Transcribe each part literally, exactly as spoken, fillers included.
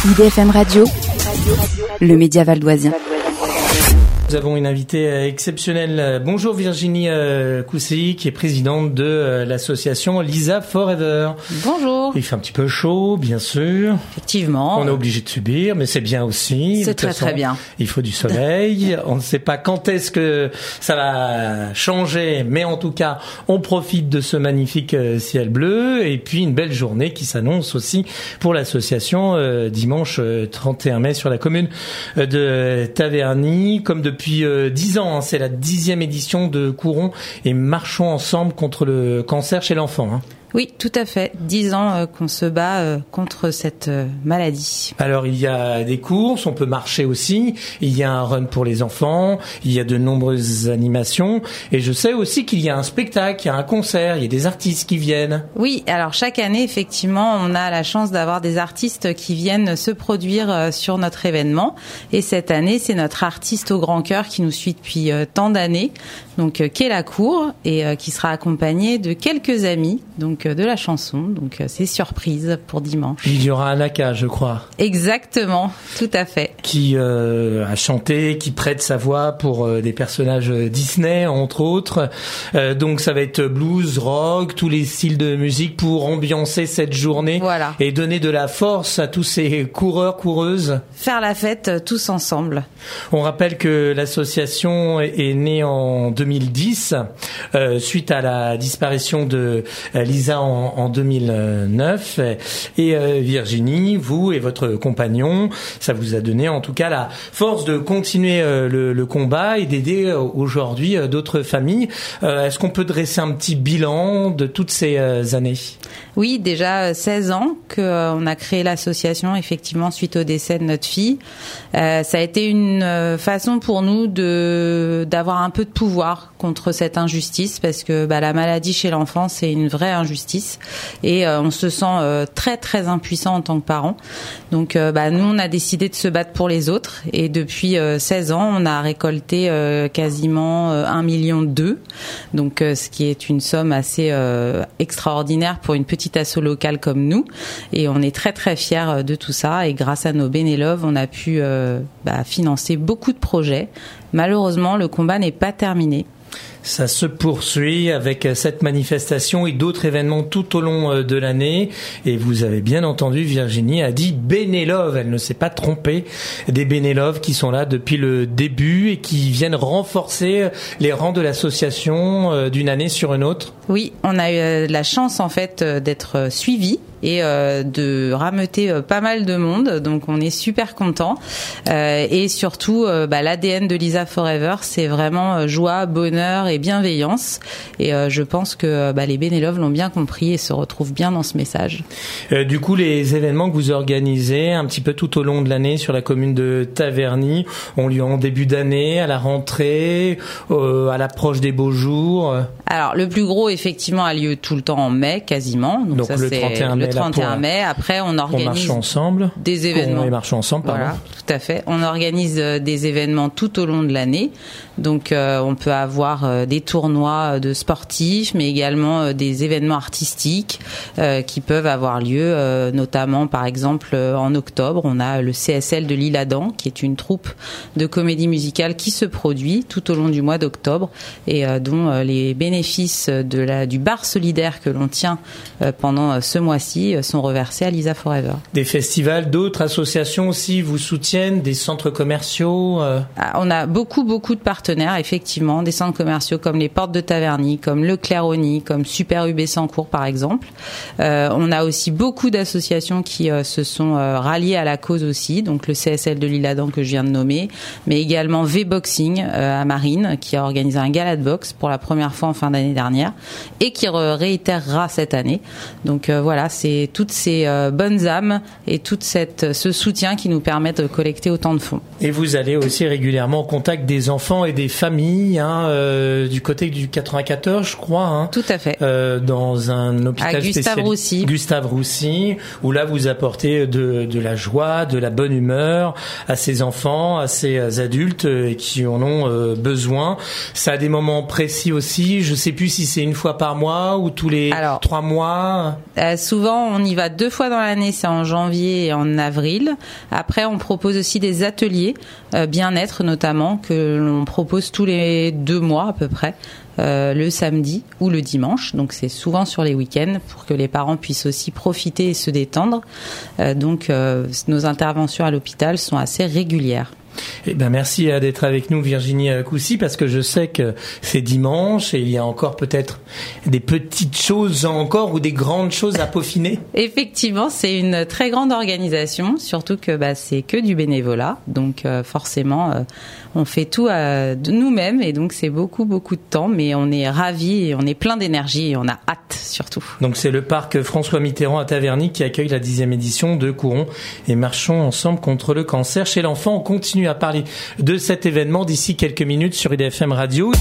I D F M Radio, le média valdoisien. Nous avons une invitée exceptionnelle. Bonjour Virginie Coussey, qui est présidente de l'association Lisa Forever. Bonjour. Il fait un petit peu chaud, bien sûr. Effectivement. On est obligé de subir, mais c'est bien aussi. C'est très façon, très bien. Il faut du soleil. On ne sait pas quand est-ce que ça va changer, mais en tout cas, on profite de ce magnifique ciel bleu et puis une belle journée qui s'annonce aussi pour l'association euh, dimanche trente et un mai sur la commune de Taverny. Comme depuis Depuis dix ans, hein, c'est la dixième édition de Courons et marchons ensemble contre le cancer chez l'enfant. Hein. Oui, tout à fait. Dix ans euh, qu'on se bat euh, contre cette euh, maladie. Alors, il y a des courses, on peut marcher aussi. Il y a un run pour les enfants. Il y a de nombreuses animations. Et je sais aussi qu'il y a un spectacle, il y a un concert, il y a des artistes qui viennent. Oui, alors chaque année, effectivement, on a la chance d'avoir des artistes qui viennent se produire euh, sur notre événement. Et cette année, c'est notre artiste au grand cœur qui nous suit depuis euh, tant d'années, donc euh, qui est la cour et euh, qui sera accompagné de quelques amis, donc de la chanson, donc c'est surprise pour dimanche. Il y aura Anaka, je crois. Exactement, tout à fait. Qui euh, a chanté, qui prête sa voix pour euh, des personnages Disney, entre autres. Euh, donc ça va être blues, rock, tous les styles de musique pour ambiancer cette journée. Voilà. Et donner de la force à tous ces coureurs, coureuses. Faire la fête tous ensemble. On rappelle que l'association est née en deux mille dix, euh, suite à la disparition de euh, Lisa En, en deux mille neuf et euh, Virginie, vous et votre compagnon, ça vous a donné en tout cas la force de continuer euh, le, le combat et d'aider euh, aujourd'hui euh, d'autres familles. Euh, est-ce qu'on peut dresser un petit bilan de toutes ces euh, années ? Oui, déjà seize ans que euh, on a créé l'association effectivement suite au décès de notre fille. Euh, ça a été une euh, façon pour nous de d'avoir un peu de pouvoir contre cette injustice parce que bah, la maladie chez l'enfant c'est une vraie injustice et euh, on se sent euh, très très impuissant en tant que parent. Donc euh, bah, nous on a décidé de se battre pour les autres et depuis euh, seize ans on a récolté euh, quasiment euh, un million deux, donc euh, ce qui est une somme assez euh, extraordinaire pour une petite asso locale comme nous et on est très très fiers de tout ça et grâce à nos bénévoles on a pu euh, bah, financer beaucoup de projets. Malheureusement le combat n'est pas terminé. Ça se poursuit avec cette manifestation et d'autres événements tout au long de l'année. Et vous avez bien entendu, Virginie a dit bénévoles. Elle ne s'est pas trompée. Des bénévoles qui sont là depuis le début et qui viennent renforcer les rangs de l'association d'une année sur une autre. Oui, on a eu la chance en fait d'être suivis et euh, de rameuter euh, pas mal de monde, donc on est super contents euh, et surtout euh, bah, l'A D N de Lisa Forever c'est vraiment euh, joie, bonheur et bienveillance et euh, je pense que bah, les bénévoles l'ont bien compris et se retrouvent bien dans ce message. Euh, du coup les événements que vous organisez un petit peu tout au long de l'année sur la commune de Taverny ont lieu en début d'année, à la rentrée, euh, à l'approche des beaux jours. Alors le plus gros effectivement a lieu tout le temps en mai quasiment, donc, donc ça le c'est trente et un mai. Le trente et un mai. Après, on organise on ensemble. des événements. On marche ensemble, pardon. Voilà, tout à fait. On organise des événements tout au long de l'année. Donc, euh, on peut avoir euh, des tournois de sportifs, mais également euh, des événements artistiques euh, qui peuvent avoir lieu, euh, notamment, par exemple, euh, en octobre, on a le C S L de l'Isle-Adam, qui est une troupe de comédie musicale qui se produit tout au long du mois d'octobre et euh, dont euh, les bénéfices de la, du bar solidaire que l'on tient euh, pendant euh, ce mois-ci sont reversés à Lisa Forever. Des festivals, d'autres associations aussi vous soutiennent, des centres commerciaux euh... On a beaucoup, beaucoup de partenaires, effectivement, des centres commerciaux comme les Portes de Taverny, comme le Claironny, comme Super U B Sancourt, par exemple. Euh, on a aussi beaucoup d'associations qui euh, se sont euh, ralliées à la cause aussi, donc le C S L de l'Isle-Adam que je viens de nommer, mais également V-Boxing euh, à Marine, qui a organisé un gala de boxe pour la première fois en fin d'année dernière et qui re- réitérera cette année. Donc euh, voilà, c'est toutes ces euh, bonnes âmes et tout cette, ce soutien qui nous permettent de collecter autant de fonds. Et vous allez aussi régulièrement au contact des enfants et des familles, hein, euh, euh, du côté du quatre-vingt-quatorze, je crois. Hein, Tout à fait. Euh, dans un hôpital à Gustave Roussy. Gustave Roussy, où là vous apportez de, de la joie, de la bonne humeur à ces enfants, à ces adultes euh, qui en ont euh, besoin. Ça a des moments précis aussi. Je sais plus si c'est une fois par mois ou tous les Alors, trois mois. Euh, souvent, on y va deux fois dans l'année, c'est en janvier et en avril. Après, on propose aussi des ateliers euh, bien-être notamment que l'on propose tous les deux mois à peu près. Euh, le samedi ou le dimanche, donc c'est souvent sur les week-ends pour que les parents puissent aussi profiter et se détendre. Euh, donc euh, nos interventions à l'hôpital sont assez régulières. Eh ben merci d'être avec nous, Virginie Coucy, parce que je sais que c'est dimanche et il y a encore peut-être des petites choses encore ou des grandes choses à peaufiner. Effectivement, c'est une très grande organisation, surtout que bah, c'est que du bénévolat, donc euh, forcément euh, on fait tout euh, de nous-mêmes et donc c'est beaucoup beaucoup de temps, mais on est ravis et on est plein d'énergie et on a hâte surtout. Donc c'est le parc François Mitterrand à Taverny qui accueille la dixième édition de Courons et marchons ensemble contre le cancer chez l'enfant. On continue à parler de cet événement d'ici quelques minutes sur I D F M Radio.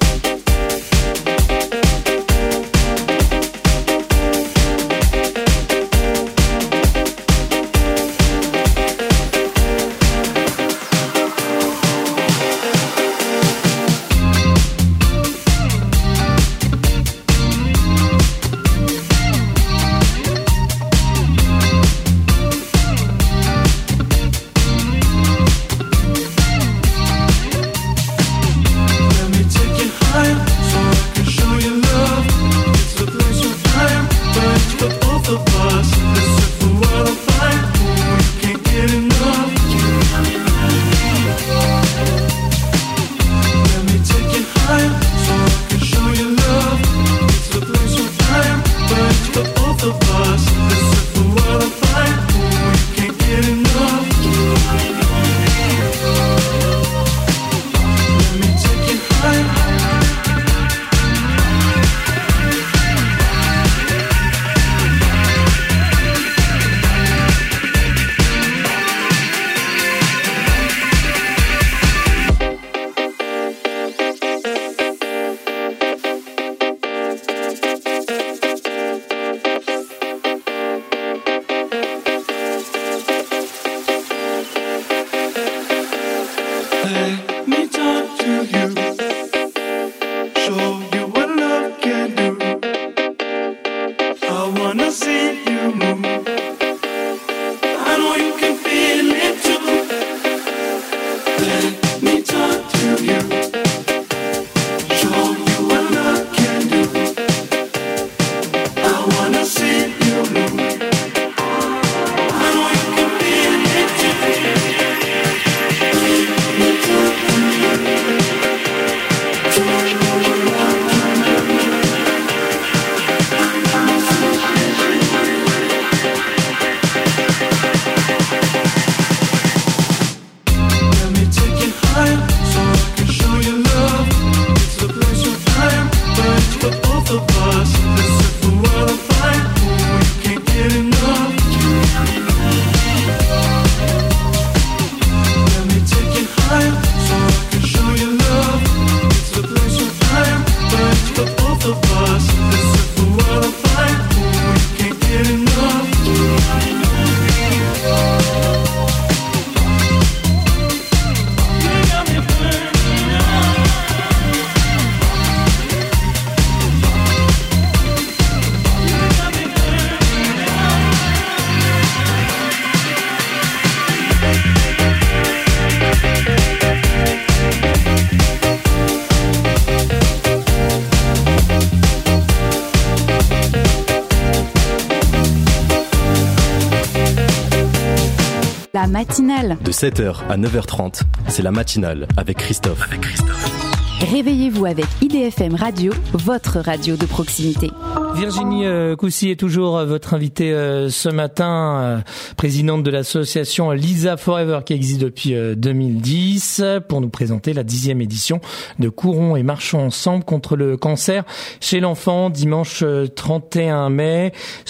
La matinale. De sept heures à neuf heures trente, c'est la matinale avec Christophe. Avec Christophe. Réveillez-vous avec I D F M Radio, votre radio de proximité. Virginie euh, Coucy est toujours euh, votre invitée euh, ce matin, euh, présidente de l'association Lisa Forever qui existe depuis euh, deux mille dix, pour nous présenter la dixième édition de Courons et marchons ensemble contre le cancer chez l'enfant, dimanche euh, trente et un mai.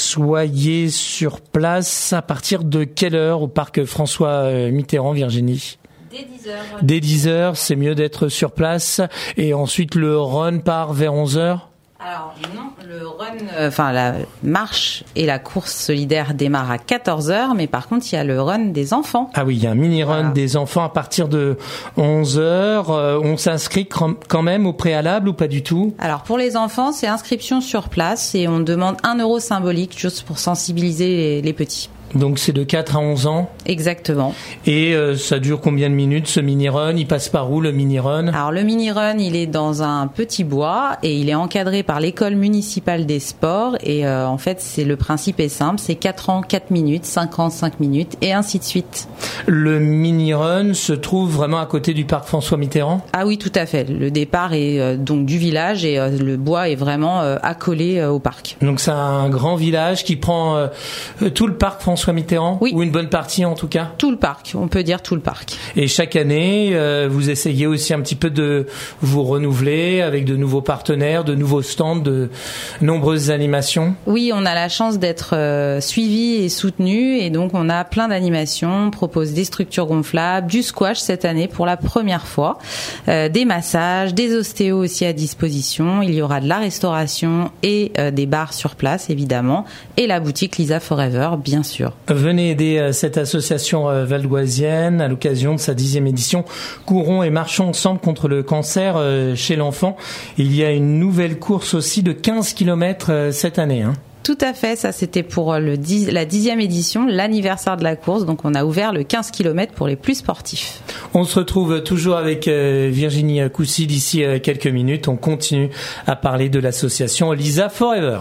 Soyez sur place à partir de quelle heure au parc François Mitterrand, Virginie ? Dès dix heures. Dès dix heures, c'est mieux d'être sur place. Et ensuite, le run part vers onze heures. Alors non, le run, euh, enfin la marche et la course solidaire démarrent à quatorze heures, mais par contre il y a le run des enfants. Ah oui, il y a un mini-run Voilà. des enfants à partir de onze heures. Euh, on s'inscrit quand même au préalable ou pas du tout? Alors pour les enfants, c'est inscription sur place et on demande un euro symbolique juste pour sensibiliser les, les petits. Donc c'est de quatre à onze ans. Exactement. Et euh, ça dure combien de minutes ce mini-run? Il passe par où le mini-run? Alors le mini-run, il est dans un petit bois et il est encadré par l'école municipale des sports et euh, en fait c'est le principe est simple, c'est quatre ans quatre minutes, cinq ans cinq minutes et ainsi de suite. Le mini-run se trouve vraiment à côté du parc François Mitterrand? Ah oui, tout à fait. Le départ est euh, donc du village et euh, le bois est vraiment euh, accolé euh, au parc. Donc c'est un grand village qui prend euh, tout le parc François Mitterrand? Oui. Ou une bonne partie en tout cas? Tout le parc, on peut dire tout le parc. Et chaque année, euh, vous essayez aussi un petit peu de vous renouveler avec de nouveaux partenaires, de nouveaux stands, de nombreuses animations? Oui, on a la chance d'être euh, suivi et soutenu et donc on a plein d'animations, on propose des structures gonflables, du squash cette année pour la première fois, euh, des massages, des ostéos aussi à disposition, il y aura de la restauration et euh, des bars sur place évidemment et la boutique Lisa Forever bien sûr. Venez aider cette association valdoisienne à l'occasion de sa dixième édition. Courons et marchons ensemble contre le cancer chez l'enfant. Il y a une nouvelle course aussi de quinze kilomètres cette année. Hein. Tout à fait, ça c'était pour le dix, la dixième édition, l'anniversaire de la course, donc on a ouvert le quinze kilomètres pour les plus sportifs. On se retrouve toujours avec Virginie Coucy d'ici quelques minutes. On continue à parler de l'association Lisa Forever.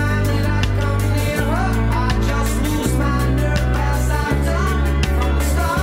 Stop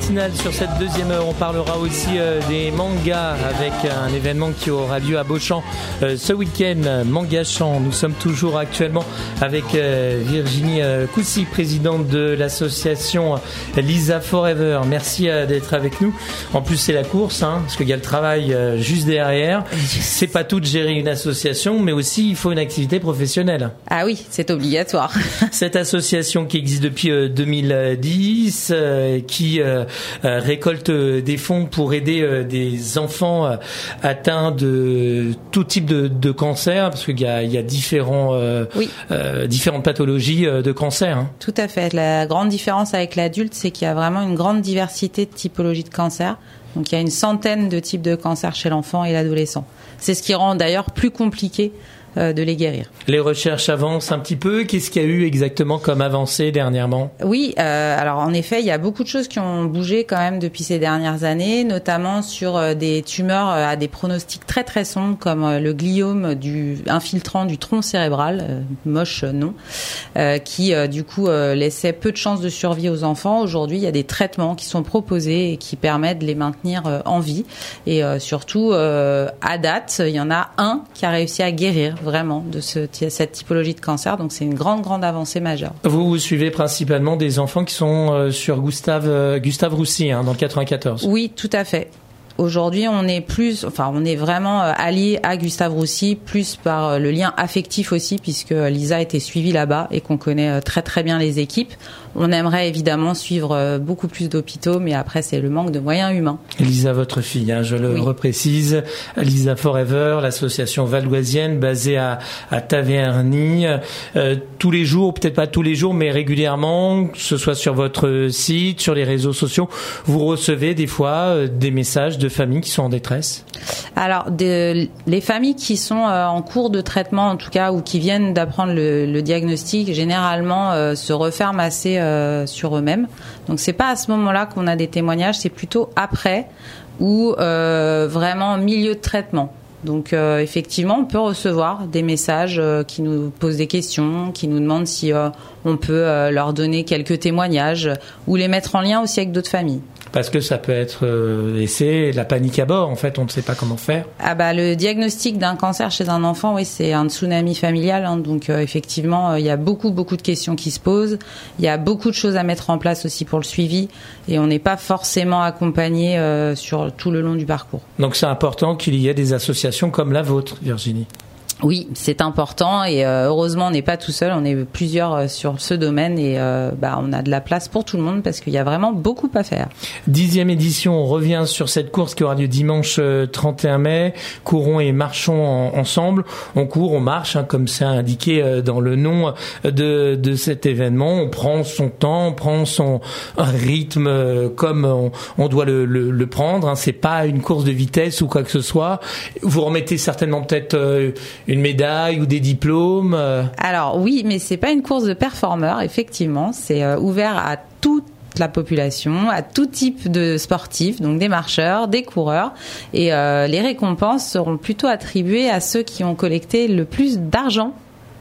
matinale. Sur cette deuxième heure, on parlera aussi euh, des mangas avec un événement qui aura lieu à Beauchamp euh, ce week-end, Manga Champ. Nous sommes toujours actuellement avec euh, Virginie euh, Coucy, présidente de l'association Lisa Forever. Merci euh, d'être avec nous. En plus, c'est la course, hein, parce qu'il y a le travail euh, juste derrière. C'est pas tout de gérer une association, mais aussi il faut une activité professionnelle. Ah oui, c'est obligatoire. Cette association qui existe depuis euh, deux mille dix, euh, qui euh, euh, récolte des fonds pour aider euh, des enfants euh, atteints de tout type de, de cancer, parce qu'il y a, il y a différents, euh, oui. euh, différentes pathologies euh, de cancer. Hein. Tout à fait. La grande différence avec l'adulte, c'est qu'il y a vraiment une grande diversité de typologies de cancer. Donc il y a une centaine de types de cancers chez l'enfant et l'adolescent. C'est ce qui rend d'ailleurs plus compliqué de les guérir. Les recherches avancent un petit peu. Qu'est-ce qu'il y a eu exactement comme avancée dernièrement ? Oui, euh, alors en effet, il y a beaucoup de choses qui ont bougé quand même depuis ces dernières années, notamment sur euh, des tumeurs euh, à des pronostics très très sombres, comme euh, le gliome du infiltrant du tronc cérébral, euh, moche euh, non, euh, qui euh, du coup euh, laissait peu de chances de survie aux enfants. Aujourd'hui, il y a des traitements qui sont proposés et qui permettent de les maintenir euh, en vie. Et euh, surtout, euh, à date, il y en a un qui a réussi à guérir vraiment de ce, cette typologie de cancer, donc c'est une grande grande avancée majeure. Vous, vous suivez principalement des enfants qui sont euh, sur Gustave euh, Gustave Roussy, hein, dans le quatre-vingt-quatorze. Oui, tout à fait. Aujourd'hui, on est plus, enfin, on est vraiment allié à Gustave Roussy, plus par le lien affectif aussi, puisque Lisa était suivie là-bas et qu'on connaît très très bien les équipes. On aimerait évidemment suivre beaucoup plus d'hôpitaux, mais après, c'est le manque de moyens humains. Lisa, votre fille, hein, je le oui. reprécise, Lisa Forever, l'association valdoisienne basée à, à Taverny. Euh, tous les jours, peut-être pas tous les jours, mais régulièrement, que ce soit sur votre site, sur les réseaux sociaux, vous recevez des fois euh, des messages de familles qui sont en détresse ? Alors, de, les familles qui sont euh, en cours de traitement, en tout cas, ou qui viennent d'apprendre le, le diagnostic, généralement euh, se referment assez euh, sur eux-mêmes. Donc, c'est pas à ce moment-là qu'on a des témoignages, c'est plutôt après ou euh, vraiment en milieu de traitement. Donc euh, effectivement, on peut recevoir des messages euh, qui nous posent des questions, qui nous demandent si euh, on peut euh, leur donner quelques témoignages ou les mettre en lien aussi avec d'autres familles. Parce que ça peut être euh, et c'est la panique à bord. En fait, on ne sait pas comment faire. Ah bah le diagnostic d'un cancer chez un enfant, oui, c'est un tsunami familial. Hein, donc euh, effectivement, il euh, y a beaucoup beaucoup de questions qui se posent. Il y a beaucoup de choses à mettre en place aussi pour le suivi, et on n'est pas forcément accompagné euh, sur tout le long du parcours. Donc c'est important qu'il y ait des associations comme la vôtre, Virginie. Oui, c'est important, et euh, heureusement on n'est pas tout seul, on est plusieurs euh, sur ce domaine, et euh, bah, on a de la place pour tout le monde parce qu'il y a vraiment beaucoup à faire. Dixième édition, on revient sur cette course qui aura lieu dimanche trente et un mai. Courons et marchons en, ensemble. On court, on marche, hein, comme c'est indiqué dans le nom de, de cet événement. On prend son temps, on prend son rythme comme on, on doit le, le, le prendre. Hein. C'est pas une course de vitesse ou quoi que ce soit. Vous remettez certainement peut-être euh, une médaille ou des diplômes. euh. Alors oui, mais c'est pas une course de performeurs, effectivement. C'est euh, ouvert à toute la population, à tout type de sportifs, donc des marcheurs, des coureurs, et euh, les récompenses seront plutôt attribuées à ceux qui ont collecté le plus d'argent.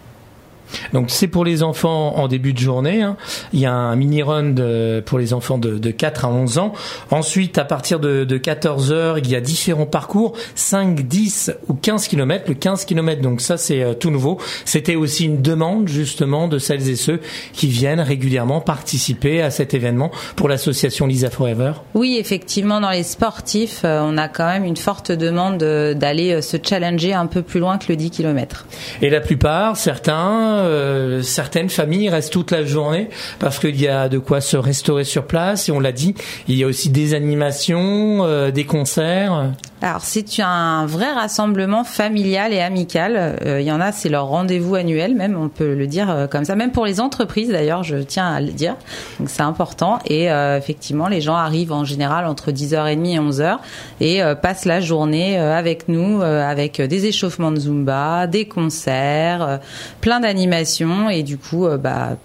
Donc c'est pour les enfants en début de journée, hein. Il y a un mini-run de, pour les enfants de, de quatre à onze ans. Ensuite, à partir de, de quatorze heures, il y a différents parcours, cinq, dix ou quinze kilomètres. Le quinze kilomètres, donc ça c'est euh, tout nouveau. C'était aussi une demande justement de celles et ceux qui viennent régulièrement participer à cet événement pour l'association Lisa Forever. Oui, effectivement, dans les sportifs, euh, on a quand même une forte demande euh, d'aller euh, se challenger un peu plus loin que le dix kilomètres. Et la plupart, certains... Euh, certaines familles restent toute la journée parce qu'il y a de quoi se restaurer sur place, et on l'a dit, il y a aussi des animations, euh, des concerts. Alors c'est un vrai rassemblement familial et amical. Il euh, y en a, c'est leur rendez-vous annuel, même on peut le dire euh, comme ça, même pour les entreprises d'ailleurs, je tiens à le dire. Donc c'est important, et euh, effectivement les gens arrivent en général entre dix heures trente et onze heures et euh, passent la journée euh, avec nous, euh, avec des échauffements de Zumba, des concerts, euh, plein d'animations, et du coup euh, bah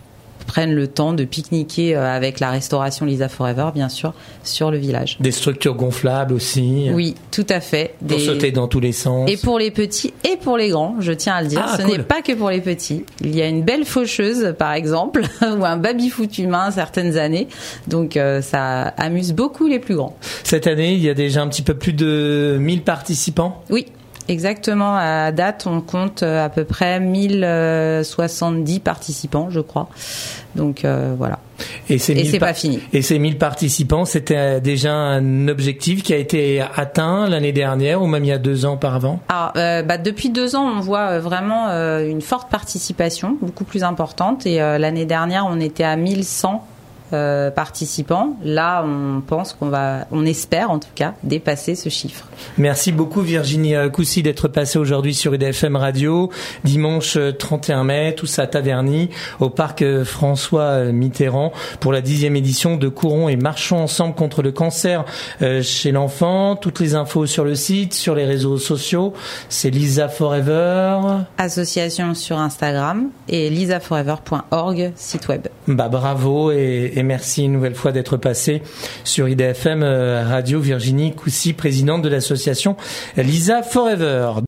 prennent le temps de pique-niquer avec la restauration Lisa Forever, bien sûr, sur le village. Des structures gonflables aussi. Oui, tout à fait. Pour Des... sauter dans tous les sens. Et pour les petits et pour les grands, je tiens à le dire. Ah, Ce cool. n'est pas que pour les petits. Il y a une belle faucheuse, par exemple, ou un baby-foot humain certaines années. Donc euh, ça amuse beaucoup les plus grands. Cette année, il y a déjà un petit peu plus de mille participants. Oui. Exactement, à date, on compte à peu près mille soixante-dix participants, je crois. Donc euh, voilà. Et, ces Et c'est par- pas fini. Et ces mille participants, c'était déjà un objectif qui a été atteint l'année dernière ou même il y a deux ans auparavant. Alors, euh, bah, depuis deux ans, on voit vraiment euh, une forte participation, beaucoup plus importante. Et euh, l'année dernière, on était à mille cent Euh, participants. Là, on pense qu'on va, on espère en tout cas, dépasser ce chiffre. Merci beaucoup Virginie Coucy d'être passée aujourd'hui sur I D F M Radio. Dimanche trente et un mai, tous à Taverny, au parc François Mitterrand, pour la dixième édition de Courons et marchons ensemble contre le cancer chez l'enfant. Toutes les infos sur le site, sur les réseaux sociaux. C'est Lisa Forever. Association sur Instagram et lisa forever point org, site web. Bah bravo et, et merci une nouvelle fois d'être passé sur I D F M Radio. Virginie Coucy, présidente de l'association Lisa Forever.